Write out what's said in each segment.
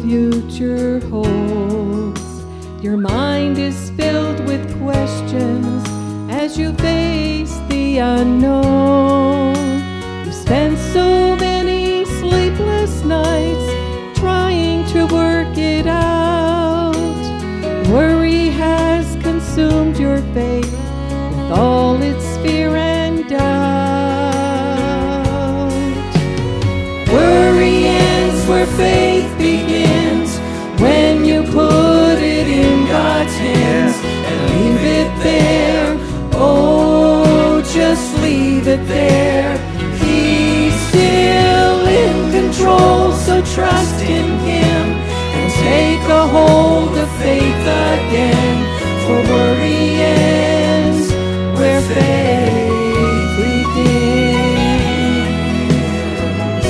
future holds. Your mind is filled with questions as you face the unknown. You spent so many sleepless nights trying to work it out. Worry has consumed your faith with all its fear and doubt. Worry ends where faith begins, when you put it in God's hands and leave it there. Oh, just leave it there. He's still in control, so trust in Him and take a hold of faith again. For worry ends where faith begins.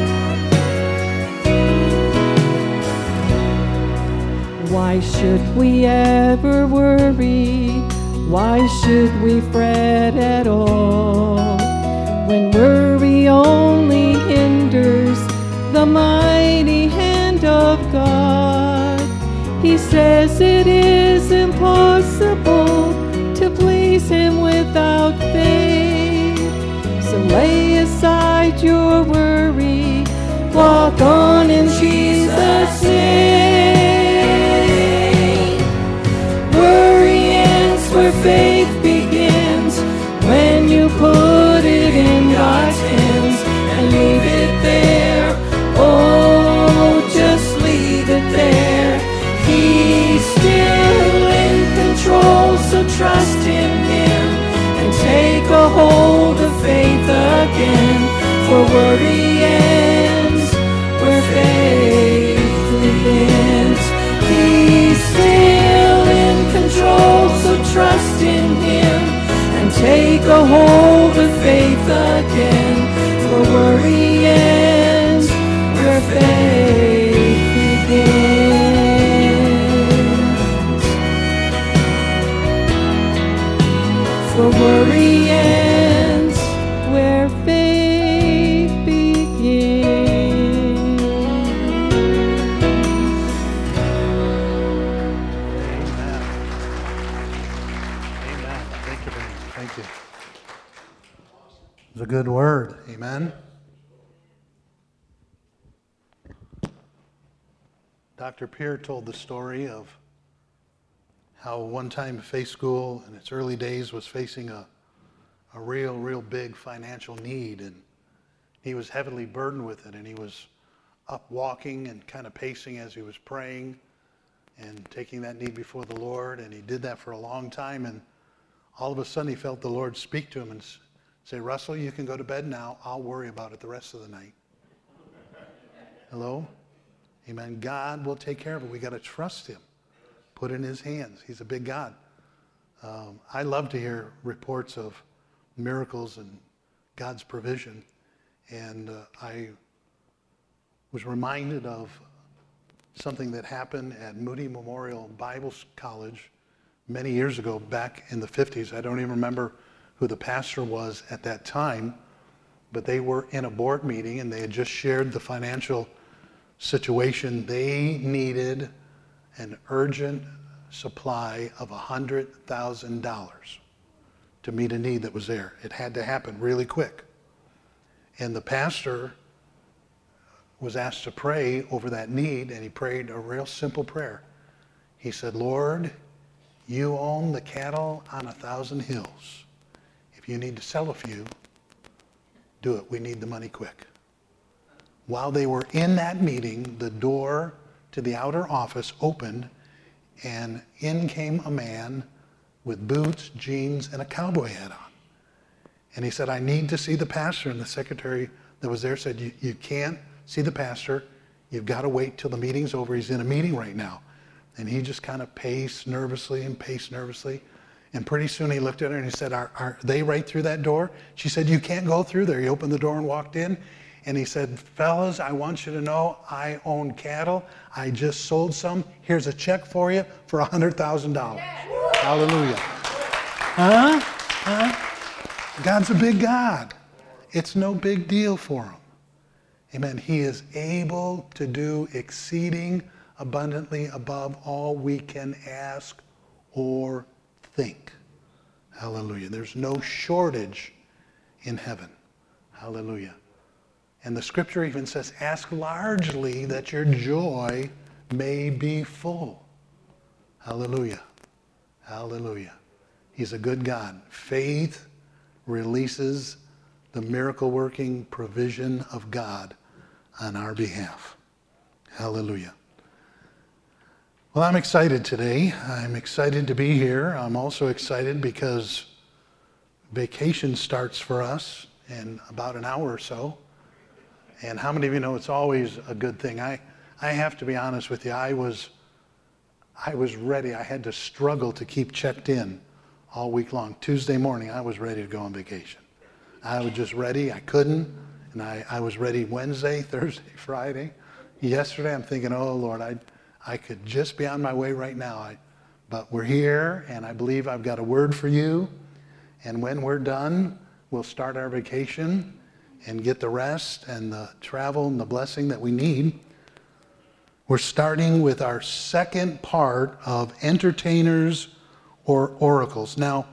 Why should we ever worry? Why should we fret at all? When worry only hinders the mighty hand of God. He says it is impossible to please Him without faith. So lay aside your worry, walk on in Jesus' name. Worry ends where faith begins, when you put it in God's hands and leave it there. Oh, just leave it there. He's still in control, so trust in Him and take a hold of faith again. For worry ends where faith begins. He's still in control, so trust in Him and take a hold of faith again. For worry ends where faith begins. For worry ends where faith begins. Amen. Amen. Thank you, Ben. Thank you. It's a good word. Amen. Dr. Peer told the story of how one time Faith School in its early days was facing a real big financial need, and he was heavily burdened with it, and he was up walking and kind of pacing as he was praying and taking that need before the Lord, and he did that for a long time, and all of a sudden he felt the Lord speak to him and say, "Russell, you can go to bed now. I'll worry about it the rest of the night." Hello? Amen. God will take care of it. We got to trust Him. Put it in His hands. He's a big God. I love to hear reports of miracles and God's provision. And I was reminded of something that happened at Moody Memorial Bible College many years ago, back in the 50s. I don't even remember who the pastor was at that time, but they were in a board meeting and they had just shared the financial situation. They needed an urgent supply of $100,000 to meet a need that was there. It had to happen really quick. And the pastor was asked to pray over that need, and he prayed a real simple prayer. He said, "Lord, you own the cattle on 1,000 hills. If you need to sell a few, do it. We need the money quick." While they were in that meeting, the door to the outer office opened, and in came a man with boots, jeans, and a cowboy hat on. And he said, "I need to see the pastor." And the secretary that was there said, you can't see the pastor. You've got to wait till the meeting's over. He's in a meeting right now." And he just kind of paced nervously. And pretty soon he looked at her and he said, are they right through that door? She said, "You can't go through there." He opened the door and walked in. And he said, "Fellas, I want you to know I own cattle. I just sold some. Here's a check for you for $100,000. Hallelujah. Huh? God's a big God. It's no big deal for Him. Amen. He is able to do exceeding abundantly above all we can ask or think. Hallelujah. There's no shortage in heaven. Hallelujah. And the scripture even says, ask largely that your joy may be full. Hallelujah. Hallelujah. He's a good God. Faith releases the miracle-working provision of God on our behalf. Hallelujah. Well, I'm excited today. I'm excited to be here. I'm also excited because vacation starts for us in about an hour or so. And how many of you know it's always a good thing? I have to be honest with you. I was ready. I had to struggle to keep checked in all week long. Tuesday morning, I was ready to go on vacation. I was just ready. I couldn't. And I was ready Wednesday, Thursday, Friday. Yesterday, I'm thinking, oh, Lord, I could just be on my way right now. But we're here, and I believe I've got a word for you. And when we're done, we'll start our vacation and get the rest and the travel and the blessing that we need. We're starting with our second part of entertainers or oracles. Now,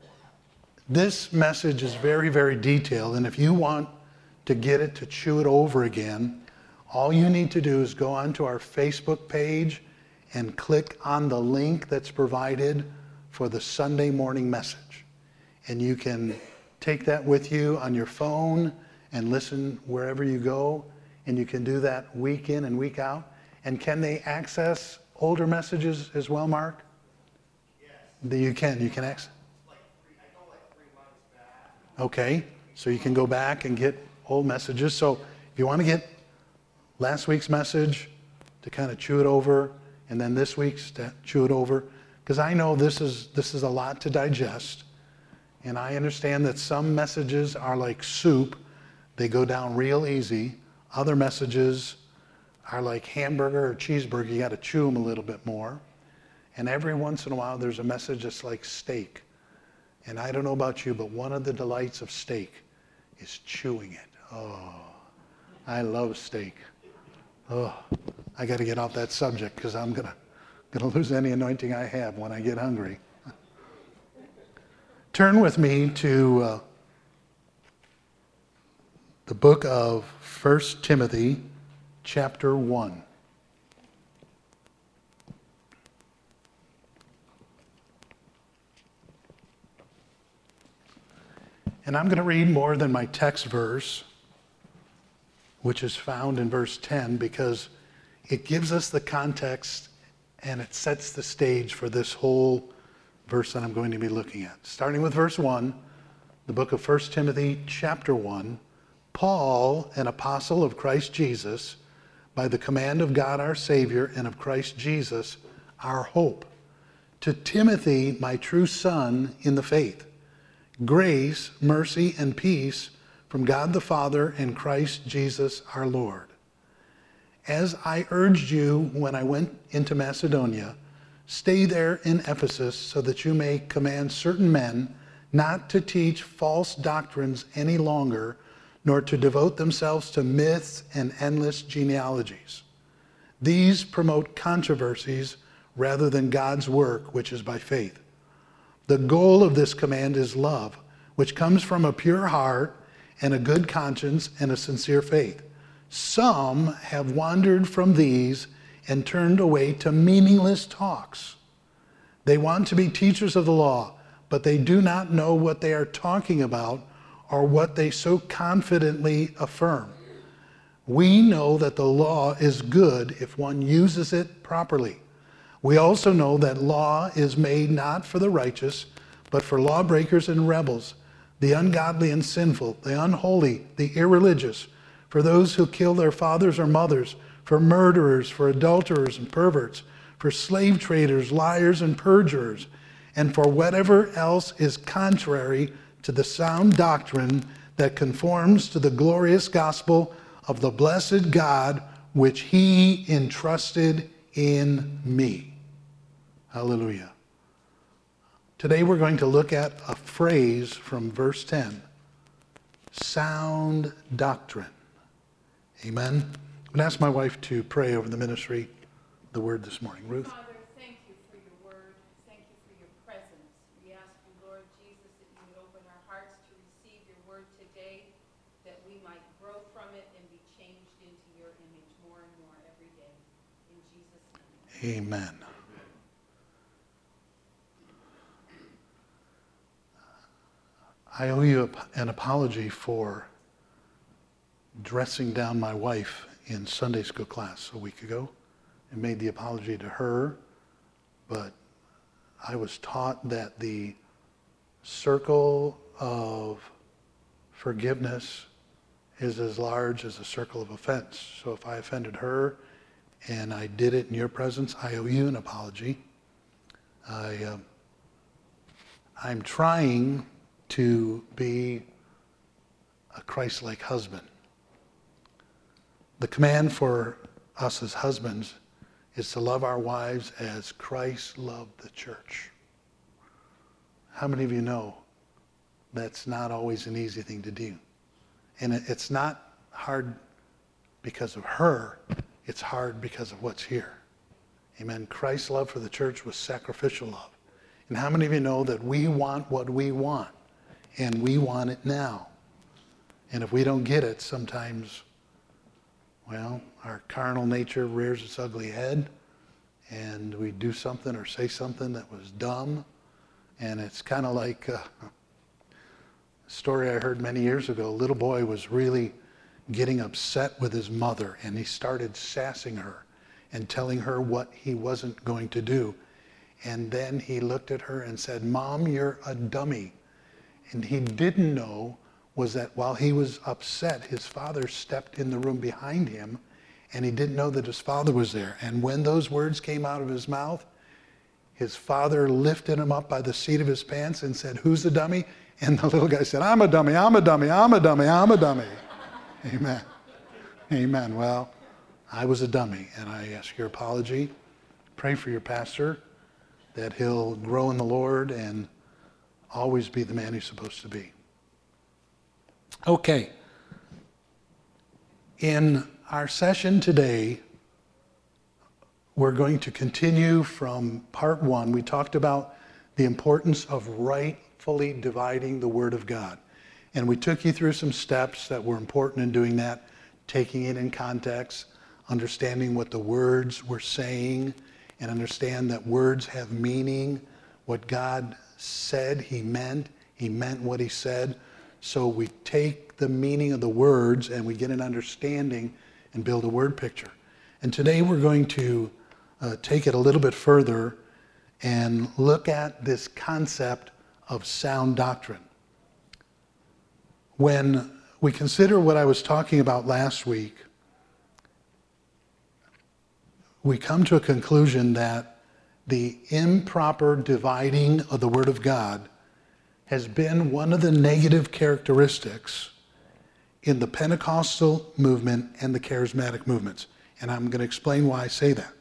this message is very, very detailed, and if you want to get it, to chew it over again, all you need to do is go onto our Facebook page and click on the link that's provided for the Sunday morning message. And you can take that with you on your phone and listen wherever you go, and you can do that week in and week out. And can they access older messages as well, Mark? Yes. You can access? I go like 3 months back. Okay, so you can go back and get old messages. So if you want to get last week's message to kind of chew it over, and then this week's to chew it over, because I know this is a lot to digest, and I understand that some messages are like soup. They go down real easy. Other messages are like hamburger or cheeseburger. You got to chew them a little bit more. And every once in a while, there's a message that's like steak. And I don't know about you, but one of the delights of steak is chewing it. Oh, I love steak. Oh, I got to get off that subject because I'm gonna lose any anointing I have when I get hungry. Turn with me to the book of 1 Timothy, chapter 1. And I'm going to read more than my text verse, which is found in verse 10, because it gives us the context and it sets the stage for this whole verse that I'm going to be looking at. Starting with verse 1, the book of 1 Timothy, chapter 1, Paul, an apostle of Christ Jesus, by the command of God our Savior and of Christ Jesus, our hope, to Timothy, my true son in the faith, grace, mercy, and peace from God the Father and Christ Jesus our Lord. As I urged you when I went into Macedonia, stay there in Ephesus so that you may command certain men not to teach false doctrines any longer, nor to devote themselves to myths and endless genealogies. These promote controversies rather than God's work, which is by faith. The goal of this command is love, which comes from a pure heart and a good conscience and a sincere faith. Some have wandered from these and turned away to meaningless talks. They want to be teachers of the law, but they do not know what they are talking about or what they so confidently affirm. We know that the law is good if one uses it properly. We also know that law is made not for the righteous, but for lawbreakers and rebels, the ungodly and sinful, the unholy, the irreligious, for those who kill their fathers or mothers, for murderers, for adulterers and perverts, for slave traders, liars and perjurers, and for whatever else is contrary to the sound doctrine that conforms to the glorious gospel of the blessed God, which he entrusted in me. Hallelujah. Today we're going to look at a phrase from verse 10. Sound doctrine. Amen. I'm going to ask my wife to pray over the ministry the word this morning. Ruth? Father, thank you for your word. Thank you for your presence. We ask you, Lord Jesus, that you would open our hearts to receive your word today, that we might grow from it and be changed into your image more and more every day. In Jesus' name. Amen. I owe you an apology for dressing down my wife in Sunday school class a week ago. I made the apology to her, but I was taught that the circle of forgiveness is as large as a circle of offense. So if I offended her and I did it in your presence, I owe you an apology. I'm trying to be a Christ-like husband. The command for us as husbands is to love our wives as Christ loved the church. How many of you know that's not always an easy thing to do? And it's not hard because of her, it's hard because of what's here. Amen. Christ's love for the church was sacrificial love. And how many of you know that we want what we want? And we want it now. And if we don't get it, sometimes, well, our carnal nature rears its ugly head, and we do something or say something that was dumb. And it's kind of like a story I heard many years ago. A little boy was really getting upset with his mother, and he started sassing her and telling her what he wasn't going to do. And then he looked at her and said, "Mom, you're a dummy." And he didn't know was that while he was upset, his father stepped in the room behind him, and he didn't know that his father was there. And when those words came out of his mouth, his father lifted him up by the seat of his pants and said, "Who's the dummy?" And the little guy said, "I'm a dummy, I'm a dummy, I'm a dummy, I'm a dummy." Amen. Amen. Well, I was a dummy, and I ask your apology. Pray for your pastor that he'll grow in the Lord and always be the man he's supposed to be. Okay. In our session today, we're going to continue from part 1. We talked about the importance of rightfully dividing the Word of God. And we took you through some steps that were important in doing that, taking it in context, understanding what the words were saying, and understand that words have meaning. What God said, he meant what he said. So we take the meaning of the words and we get an understanding and build a word picture. And today we're going to take it a little bit further and look at this concept of sound doctrine. When we consider what I was talking about last week, we come to a conclusion that the improper dividing of the Word of God has been one of the negative characteristics in the Pentecostal movement and the charismatic movements. And I'm going to explain why I say that.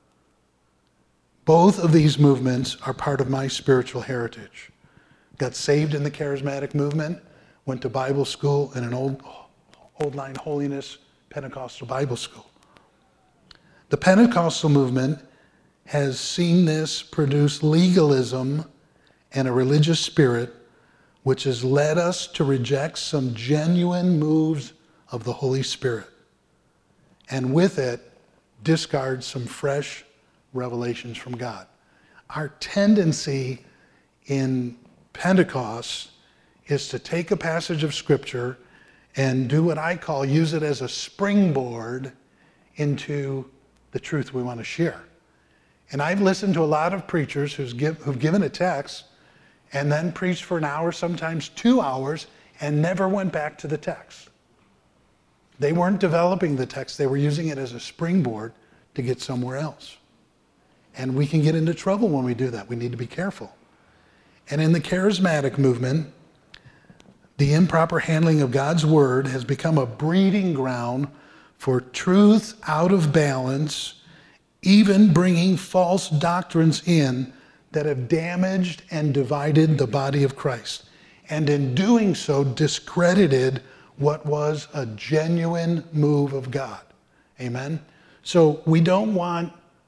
Both of these movements are part of my spiritual heritage. Got saved in the charismatic movement, went to Bible school in an old line holiness Pentecostal Bible school. The Pentecostal movement has seen this produce legalism and a religious spirit, which has led us to reject some genuine moves of the Holy Spirit, and with it, discard some fresh revelations from God. Our tendency in Pentecost is to take a passage of Scripture and do what I call use it as a springboard into the truth we want to share. And I've listened to a lot of preachers who've given a text and then preached for an hour, sometimes 2 hours, and never went back to the text. They weren't developing the text. They were using it as a springboard to get somewhere else. And we can get into trouble when we do that. We need to be careful. And in the charismatic movement, the improper handling of God's word has become a breeding ground for truth out of balance, even bringing false doctrines in that have damaged and divided the body of Christ. And in doing so, discredited what was a genuine move of God. Amen? So we don't want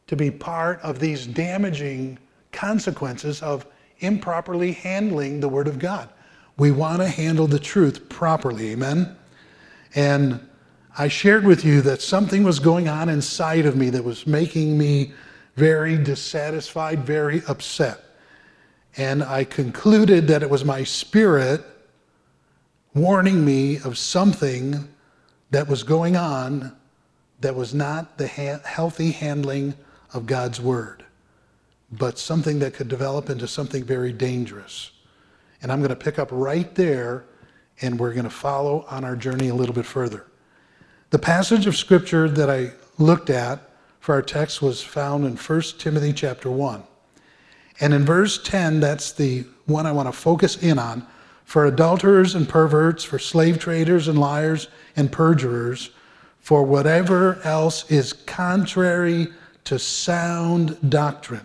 to be part of these damaging consequences of improperly handling the Word of God. We want to handle the truth properly, amen? And I shared with you that something was going on inside of me that was making me very dissatisfied, very upset. And I concluded that it was my spirit warning me of something that was going on that was not the healthy handling of God's Word, but something that could develop into something very dangerous. And I'm going to pick up right there, and we're going to follow on our journey a little bit further. The passage of Scripture that I looked at for our text was found in 1 Timothy chapter 1. And in verse 10, that's the one I want to focus in on. For adulterers and perverts, for slave traders and liars and perjurers, for whatever else is contrary to sound doctrine.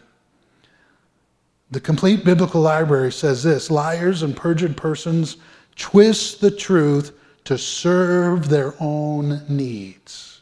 The Complete Biblical Library says this: liars and perjured persons twist the truth to serve their own needs.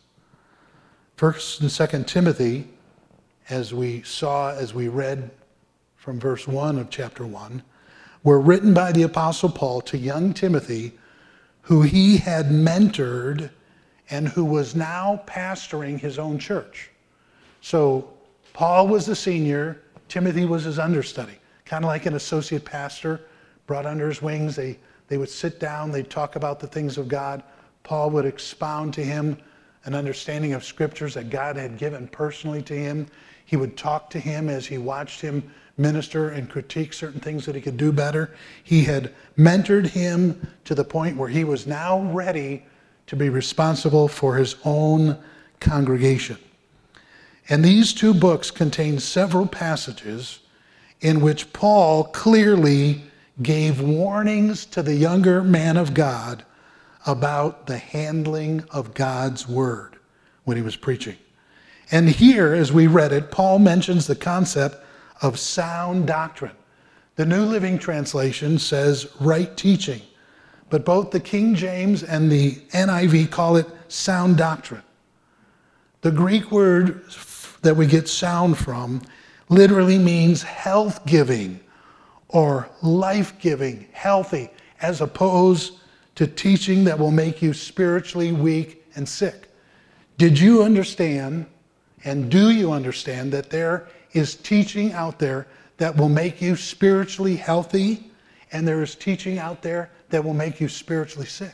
1 and 2 Timothy, as we read from verse 1 of chapter 1, were written by the Apostle Paul to young Timothy, who he had mentored and who was now pastoring his own church. So Paul was the senior, Timothy was his understudy, kind of like an associate pastor brought under his wings. They would sit down, they'd talk about the things of God. Paul would expound to him an understanding of scriptures that God had given personally to him. He would talk to him as he watched him minister and critique certain things that he could do better. He had mentored him to the point where he was now ready to be responsible for his own congregation. And these two books contain several passages in which Paul clearly gave warnings to the younger man of God about the handling of God's Word when he was preaching. And here, as we read it, Paul mentions the concept of sound doctrine. The New Living Translation says right teaching, but both the King James and the NIV call it sound doctrine. The Greek word that we get sound from literally means health-giving or life-giving, healthy, as opposed to teaching that will make you spiritually weak and sick. Did you understand, and do you understand, that there is teaching out there that will make you spiritually healthy, and there is teaching out there that will make you spiritually sick?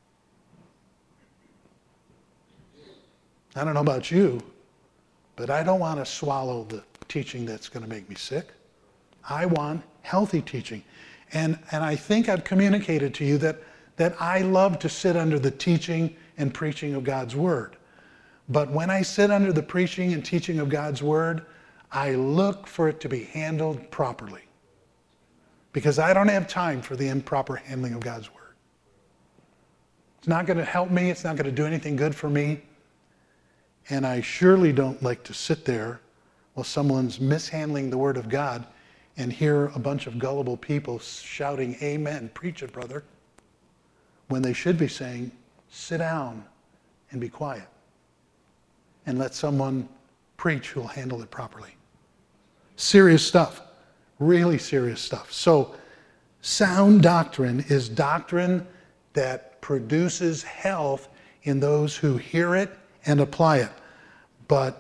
I don't know about you, but I don't want to swallow the teaching that's going to make me sick. I want healthy teaching. And I think I've communicated to you that I love to sit under the teaching and preaching of God's Word. But when I sit under the preaching and teaching of God's Word, I look for it to be handled properly. Because I don't have time for the improper handling of God's Word. It's not going to help me. It's not going to do anything good for me. And I surely don't like to sit there while someone's mishandling the Word of God and hear a bunch of gullible people shouting, "Amen, preach it, brother," when they should be saying, "Sit down and be quiet and let someone preach who will handle it properly." Serious stuff, really serious stuff. So sound doctrine is doctrine that produces health in those who hear it and apply it. But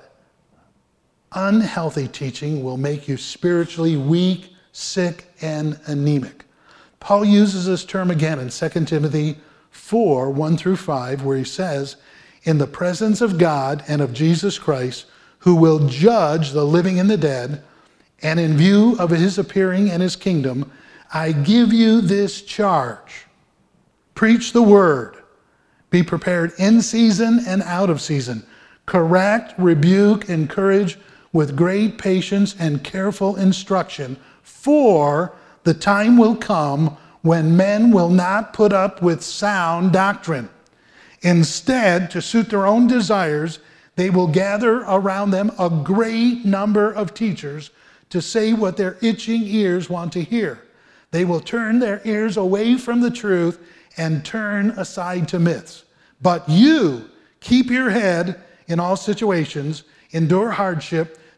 unhealthy teaching will make you spiritually weak, sick, and anemic. Paul uses this term again in 2 Timothy 4, 1 through 5, where he says, "In the presence of God and of Jesus Christ, who will judge the living and the dead, and in view of his appearing and his kingdom, I give you this charge. Preach the word. Be prepared in season and out of season. Correct, rebuke, encourage with great patience and careful instruction, for the time will come when men will not put up with sound doctrine. Instead, to suit their own desires, they will gather around them a great number of teachers to say what their itching ears want to hear. They will turn their ears away from the truth and turn aside to myths. But you keep your head in all situations, endure hardship,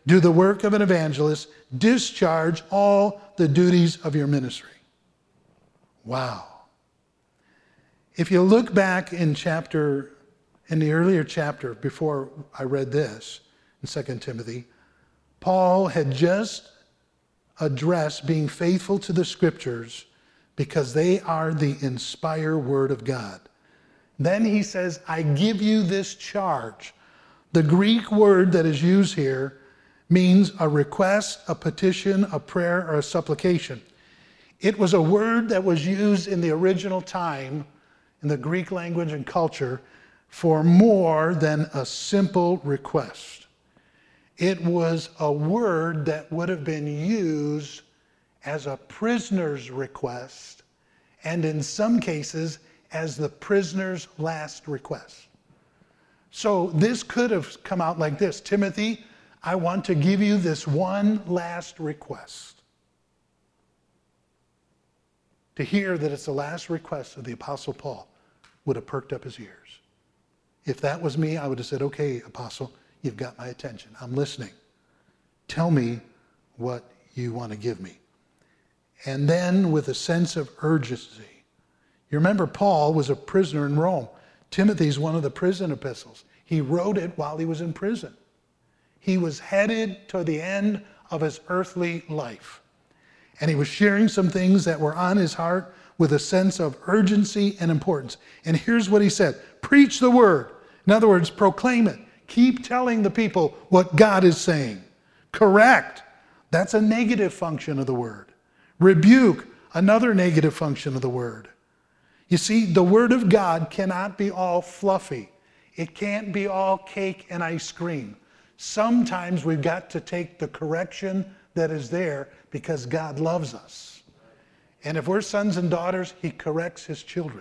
Do the work of an evangelist. Discharge all the duties of your ministry. Wow. If you look back in the earlier chapter before I read this, in 2 Timothy, Paul had just addressed being faithful to the scriptures because they are the inspired word of God. Then he says, I give you this charge. The Greek word that is used here means a request, a petition, a prayer, or a supplication. It was a word that was used in the original time in the Greek language and culture for more than a simple request. It was a word that would have been used as a prisoner's request, and in some cases, as the prisoner's last request. So this could have come out like this: Timothy, I want to give you this one last request. To hear that it's the last request of the Apostle Paul would have perked up his ears. If that was me, I would have said, okay, Apostle, you've got my attention. I'm listening. Tell me what you want to give me. And then with a sense of urgency. You remember Paul was a prisoner in Rome. Timothy's one of the prison epistles. He wrote it while he was in prison. He was headed to the end of his earthly life. And he was sharing some things that were on his heart with a sense of urgency and importance. And here's what he said: preach the word. In other words, proclaim it. Keep telling the people what God is saying. Correct. That's a negative function of the word. Rebuke, another negative function of the word. You see, the word of God cannot be all fluffy. It can't be all cake and ice cream. Sometimes we've got to take the correction that is there because God loves us. And if we're sons and daughters, he corrects his children.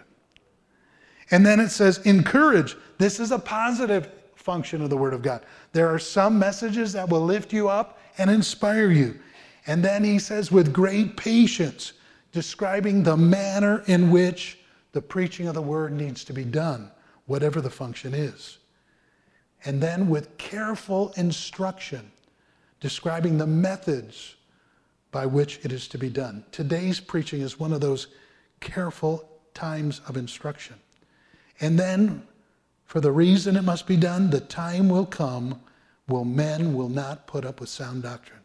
And then it says, encourage. This is a positive function of the word of God. There are some messages that will lift you up and inspire you. And then he says, with great patience, describing the manner in which the preaching of the word needs to be done, whatever the function is. And then with careful instruction, describing the methods by which it is to be done. Today's preaching is one of those careful times of instruction. And then, for the reason it must be done, the time will come when men will not put up with sound doctrine.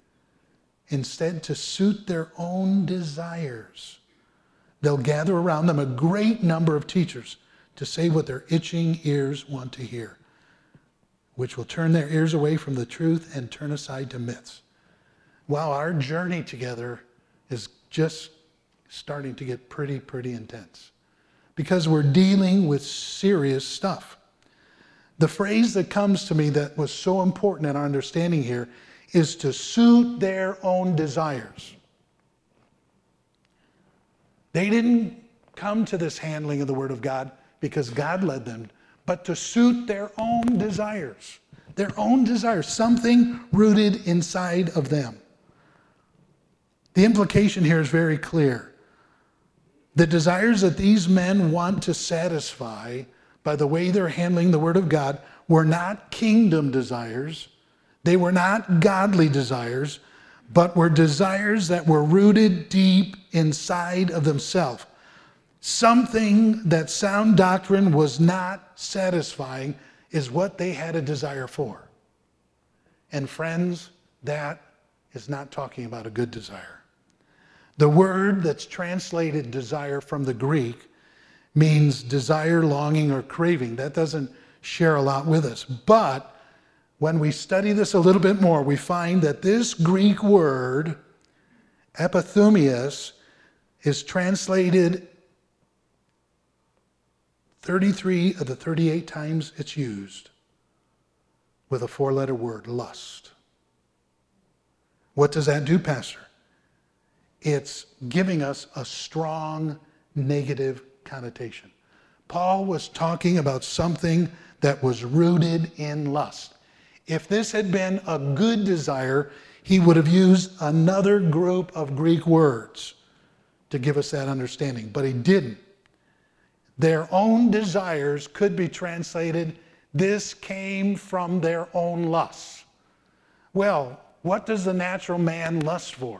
Instead, to suit their own desires, they'll gather around them a great number of teachers to say what their itching ears want to hear, which will turn their ears away from the truth and turn aside to myths. Wow, our journey together is just starting to get pretty intense because we're dealing with serious stuff. The phrase that comes to me that was so important in our understanding here is to suit their own desires. They didn't come to this handling of the Word of God because God led them, but to suit their own desires. Their own desires, something rooted inside of them. The implication here is very clear. The desires that these men want to satisfy by the way they're handling the Word of God were not kingdom desires. They were not godly desires, but were desires that were rooted deep inside of themselves. Something that sound doctrine was not satisfying is what they had a desire for. And friends, that is not talking about a good desire. The word that's translated desire from the Greek means desire, longing, or craving. That doesn't share a lot with us. But when we study this a little bit more, we find that this Greek word, epithumias, is translated 33 of the 38 times it's used with a 4-letter word, lust. What does that do, Pastor? It's giving us a strong negative connotation. Paul was talking about something that was rooted in lust. If this had been a good desire, he would have used another group of Greek words to give us that understanding, but he didn't. Their own desires could be translated, this came from their own lusts. Well, what does the natural man lust for?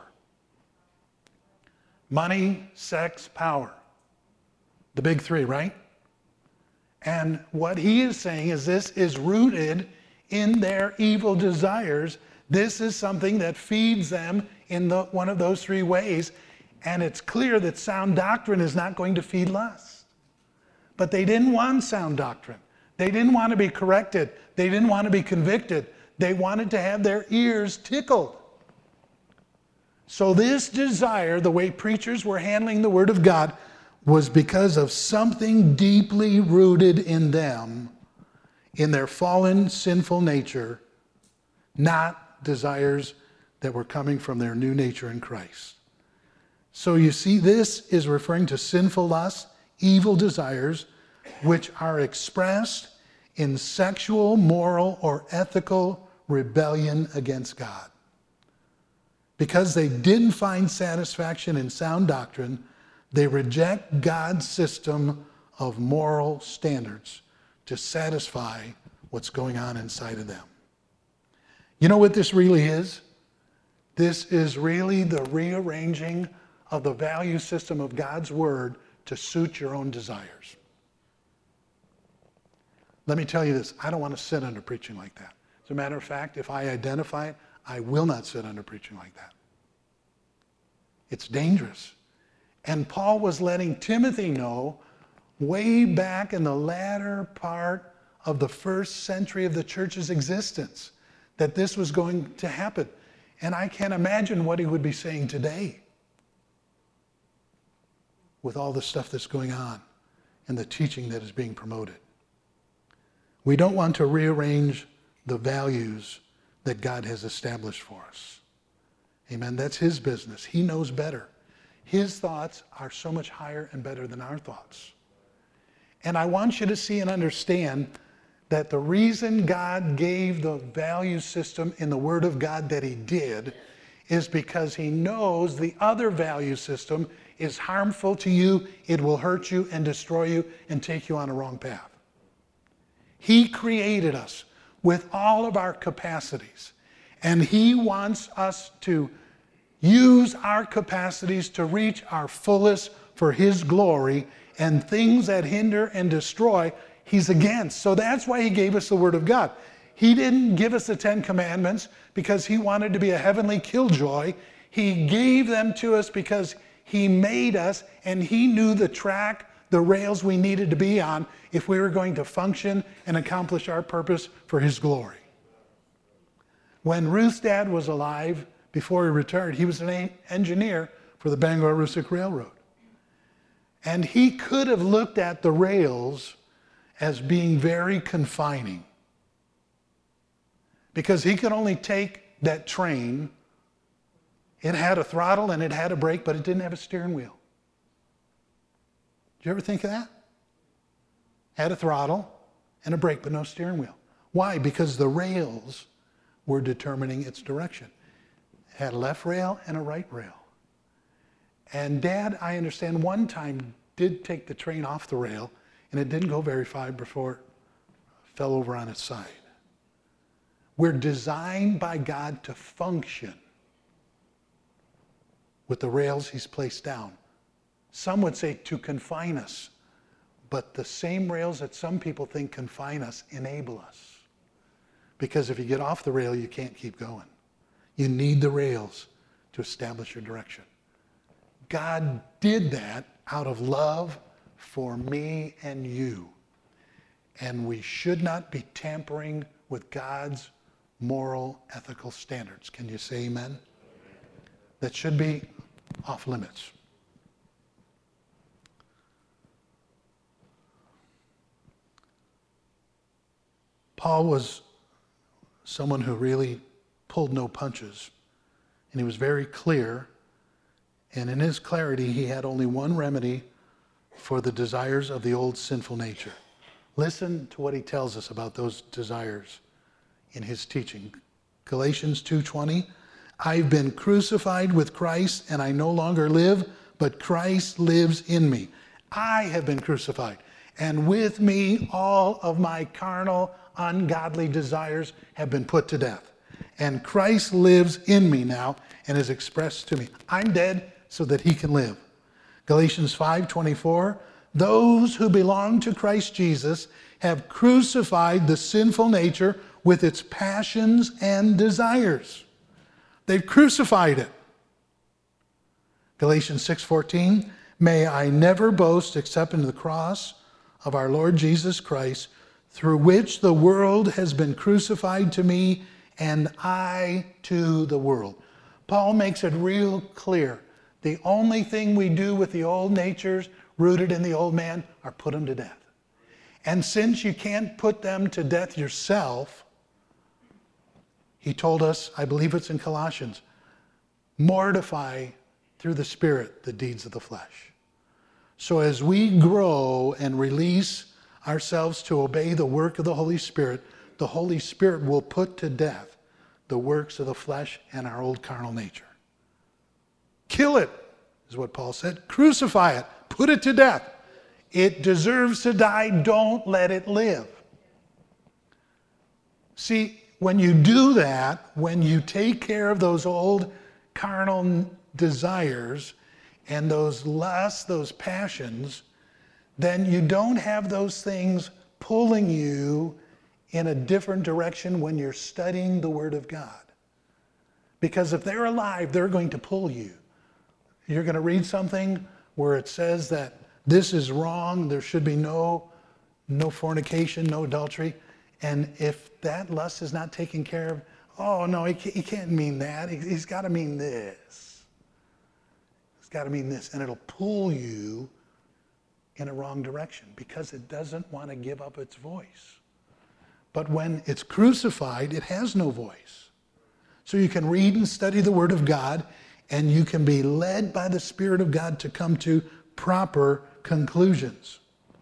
Money, sex, power. The big three, right? And what he is saying is this is rooted in their evil desires. This is something that feeds them in one of those three ways. And it's clear that sound doctrine is not going to feed lust. But they didn't want sound doctrine. They didn't want to be corrected. They didn't want to be convicted. They wanted to have their ears tickled. So this desire, the way preachers were handling the Word of God, was because of something deeply rooted in them, in their fallen, sinful nature, not desires that were coming from their new nature in Christ. So you see, this is referring to sinful lusts, evil desires, which are expressed in sexual, moral, or ethical rebellion against God. Because they didn't find satisfaction in sound doctrine, they reject God's system of moral standards to satisfy what's going on inside of them. You know what this really is? This is really the rearranging of the value system of God's Word to suit your own desires. Let me tell you this, I don't want to sit under preaching like that. As a matter of fact, if I identify it, I will not sit under preaching like that. It's dangerous. And Paul was letting Timothy know way back in the latter part of the first century of the church's existence that this was going to happen. And I can't imagine what he would be saying today with all the stuff that's going on and the teaching that is being promoted. We don't want to rearrange the values that God has established for us. Amen. That's his business. He knows better. His thoughts are so much higher and better than our thoughts. And I want you to see and understand that the reason God gave the value system in the Word of God that he did is because he knows the other value system is harmful to you, it will hurt you and destroy you and take you on a wrong path. He created us with all of our capacities, and he wants us to use our capacities to reach our fullest for his glory, and things that hinder and destroy, he's against. So that's why he gave us the Word of God. He didn't give us the 10 Commandments because he wanted to be a heavenly killjoy. He gave them to us because he made us, and he knew the track, the rails we needed to be on if we were going to function and accomplish our purpose for his glory. When Ruth's dad was alive, before he retired, he was an engineer for the Bangor-Aroostook Railroad. And he could have looked at the rails as being very confining, because he could only take that train. It had a throttle and it had a brake, but it didn't have a steering wheel. Did you ever think of that? Had a throttle and a brake, but no steering wheel. Why? Because the rails were determining its direction. It had a left rail and a right rail. And Dad, I understand, one time did take the train off the rail, and it didn't go very far before it fell over on its side. We're designed by God to function with the rails he's placed down. Some would say to confine us, but the same rails that some people think confine us enable us. Because if you get off the rail, you can't keep going. You need the rails to establish your direction. God did that out of love for me and you. And we should not be tampering with God's moral, ethical standards. Can you say amen? That should be off limits. Paul was someone who really pulled no punches, and he was very clear, and in his clarity he had only one remedy for the desires of the old sinful nature. Listen to what he tells us about those desires in his teaching. Galatians 2:20, I've been crucified with Christ, and I no longer live, but Christ lives in me. I have been crucified, and with me all of my carnal, ungodly desires have been put to death. And Christ lives in me now and is expressed to me. I'm dead so that he can live. Galatians 5:24, those who belong to Christ Jesus have crucified the sinful nature with its passions and desires. They've crucified it. Galatians 6:14, may I never boast except in the cross of our Lord Jesus Christ, through which the world has been crucified to me and I to the world. Paul makes it real clear. The only thing we do with the old natures rooted in the old man are put them to death. And since you can't put them to death yourself, he told us, I believe it's in Colossians, mortify through the Spirit the deeds of the flesh. So as we grow and release ourselves to obey the work of the Holy Spirit will put to death the works of the flesh and our old carnal nature. Kill it, is what Paul said. Crucify it. Put it to death. It deserves to die. Don't let it live. See, when you do that, when you take care of those old carnal desires and those lusts, those passions, then you don't have those things pulling you in a different direction when you're studying the Word of God. Because if they're alive, they're going to pull you. You're going to read something where it says that this is wrong, there should be no fornication, no adultery. And if that lust is not taken care of, oh no, he can't mean that. He's got to mean this. He's got to mean this. And it'll pull you in a wrong direction because it doesn't want to give up its voice. But when it's crucified, it has no voice. So you can read and study the Word of God, and you can be led by the Spirit of God to come to proper conclusions.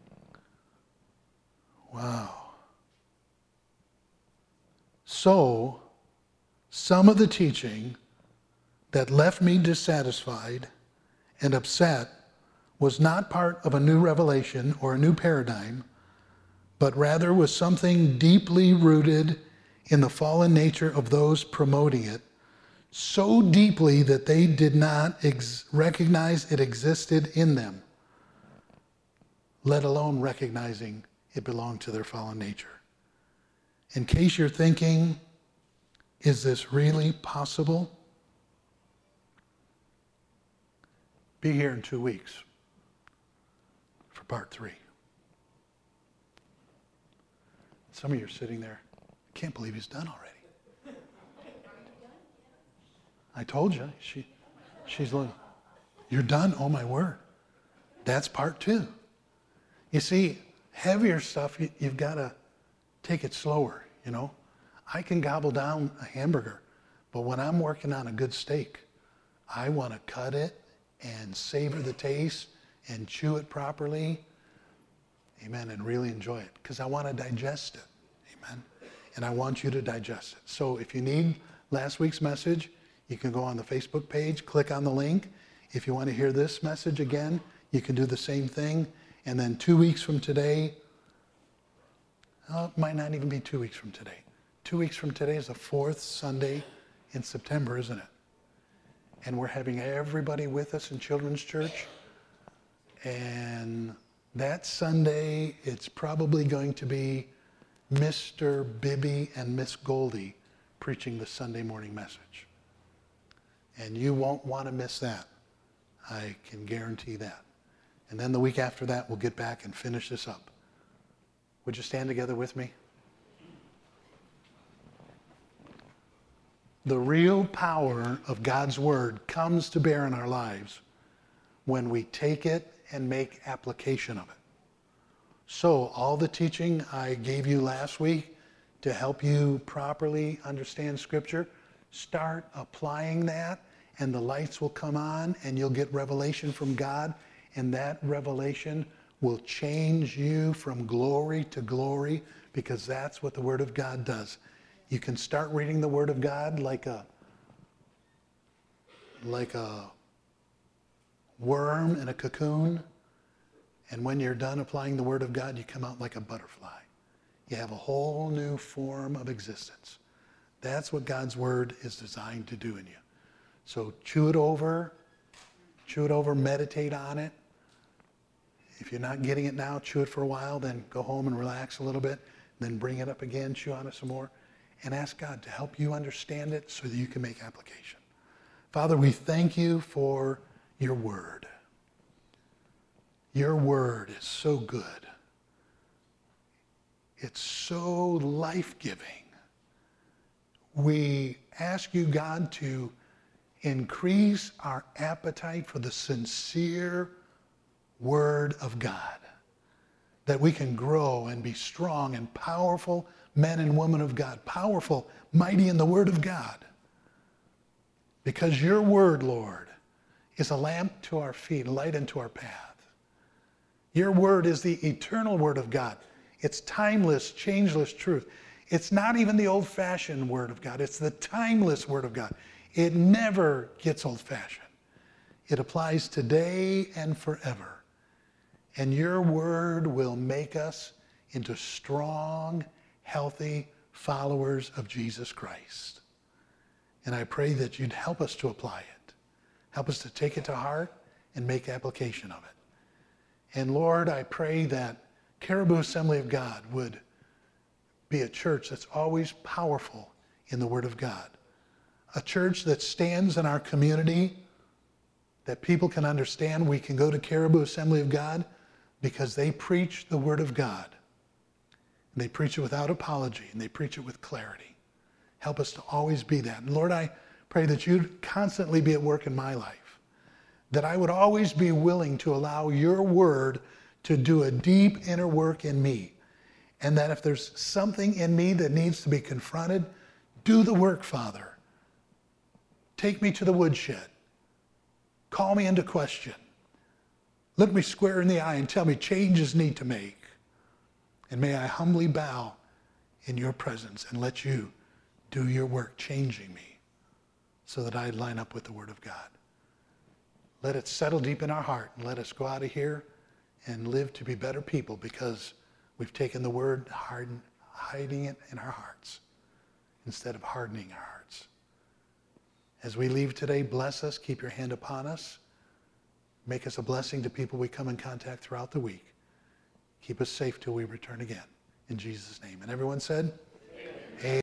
Wow. So, some of the teaching that left me dissatisfied and upset was not part of a new revelation or a new paradigm, but rather was something deeply rooted in the fallen nature of those promoting it, so deeply that they did not recognize it existed in them, let alone recognizing it belonged to their fallen nature. In case you're thinking, is this really possible? Be here in 2 weeks for part 3. Some of you are sitting there, I can't believe he's done already. I told you, she's like, you're done? Oh my word. That's part 2. You see, heavier stuff, you've got to take it slower, you know. I can gobble down a hamburger, but when I'm working on a good steak, I want to cut it and savor the taste and chew it properly, amen, and really enjoy it because I want to digest it, amen, and I want you to digest it. So if you need last week's message, you can go on the Facebook page, click on the link. If you want to hear this message again, you can do the same thing. And then 2 weeks from today, it might not even be 2 weeks from today. 2 weeks from today is the 4th Sunday in September, isn't it? And we're having everybody with us in Children's Church. And that Sunday, it's probably going to be Mr. Bibby and Miss Goldie preaching the Sunday morning message. And you won't want to miss that. I can guarantee that. And then the week after that, we'll get back and finish this up. Would you stand together with me? The real power of God's Word comes to bear in our lives when we take it and make application of it. So all the teaching I gave you last week to help you properly understand Scripture, start applying that and the lights will come on and you'll get revelation from God, and that revelation will change you from glory to glory because that's what the Word of God does. You can start reading the Word of God like a worm in a cocoon, and when you're done applying the Word of God, you come out like a butterfly. You have a whole new form of existence. That's what God's word is designed to do in you. So chew it over, meditate on it. If you're not getting it now, chew it for a while, then go home and relax a little bit, then bring it up again, chew on it some more, and ask God to help you understand it so that you can make application. Father, we thank you for your word. Your word is so good. It's so life-giving. We ask you, God, to increase our appetite for the sincere word of God, that we can grow and be strong and powerful men and women of God, powerful, mighty in the word of God. Because your word, Lord, is a lamp to our feet, a light unto our path. Your word is the eternal word of God. It's timeless, changeless truth. It's not even the old-fashioned word of God. It's the timeless word of God. It never gets old-fashioned. It applies today and forever. And your word will make us into strong, healthy followers of Jesus Christ. And I pray that you'd help us to apply it. Help us to take it to heart and make application of it. And Lord, I pray that Caribou Assembly of God would be a church that's always powerful in the Word of God. A church that stands in our community, that people can understand we can go to Caribou Assembly of God because they preach the Word of God. And they preach it without apology, and they preach it with clarity. Help us to always be that. And Lord, I pray that you'd constantly be at work in my life, that I would always be willing to allow your word to do a deep inner work in me. And that if there's something in me that needs to be confronted, do the work, Father. Take me to the woodshed. Call me into question. Look me square in the eye and tell me changes need to make. And may I humbly bow in your presence and let you do your work changing me so that I line up with the Word of God. Let it settle deep in our heart and let us go out of here and live to be better people because we've taken the Word, hiding it in our hearts instead of hardening our hearts. As we leave today, bless us, keep your hand upon us. Make us a blessing to people we come in contact throughout the week. Keep us safe till we return again. In Jesus' name. And everyone said? Amen.